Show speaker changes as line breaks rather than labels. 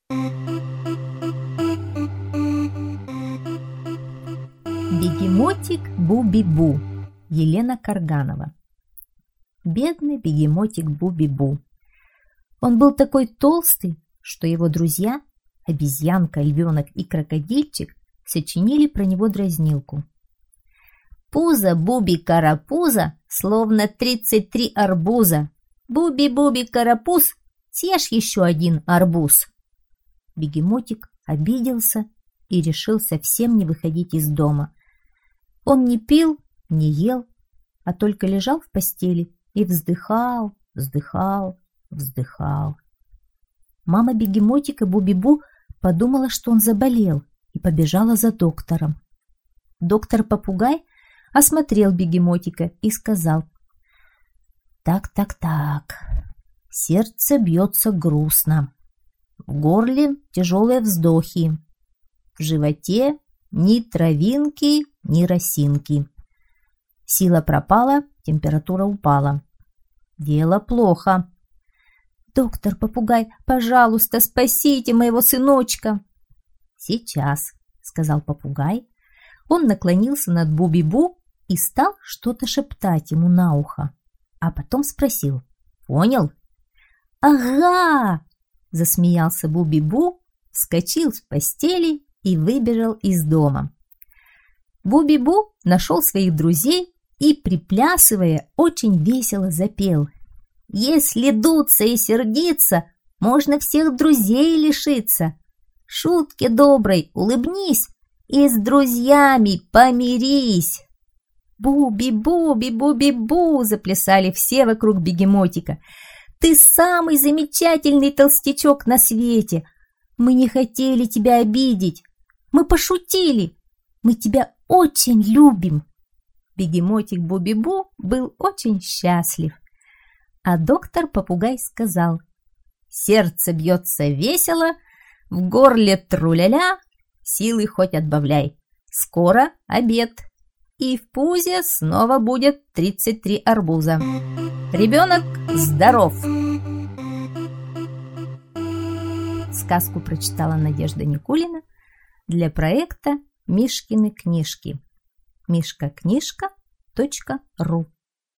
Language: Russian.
Бегемотик Бу-би-бу. Елена Карганова. Бедный бегемотик Бу-би-бу. Он был такой толстый, что его друзья, обезьянка, львенок и крокодильчик, сочинили про него дразнилку. Пузо Буби-карапуза, словно 33 арбуза. Буби-буби-карапуз, съешь еще один арбуз. Бегемотик обиделся и решил совсем не выходить из дома. Он не пил, не ел, а только лежал в постели и вздыхал, вздыхал, вздыхал. Мама бегемотика Буби-бу подумала, что он заболел, и побежала за доктором. Доктор-попугай осмотрел бегемотика и сказал: «Так, сердце бьется грустно, в горле тяжелые вздохи, в животе ни травинки, ни росинки. Сила пропала, температура упала. Дело плохо. Доктор-попугай, пожалуйста, спасите моего сыночка!» «Сейчас», — сказал попугай. Он наклонился над Буби-бу и стал что-то шептать ему на ухо, а потом спросил: «Понял?» «Ага!» — засмеялся Буби-бу, вскочил с постели и выбежал из дома. Буби-бу нашел своих друзей и, приплясывая, очень весело запел: «Если дуться и сердиться, можно всех друзей лишиться. Шутке доброй улыбнись и с друзьями помирись». «Буби-буби, Буби-бу!» — заплясали все вокруг бегемотика. «Ты самый замечательный толстячок на свете! Мы не хотели тебя обидеть! Мы пошутили! Мы тебя очень любим!» Бегемотик Буби-бу был очень счастлив. А доктор-попугай сказал: «Сердце бьется весело, в горле тру-ля-ля, силы хоть отбавляй. Скоро обед, и в пузе снова будет 33 арбуза. Ребенок здоров!» Сказку прочитала Надежда Никулина для проекта «Мишкины книжки». Мишкакнижка.ру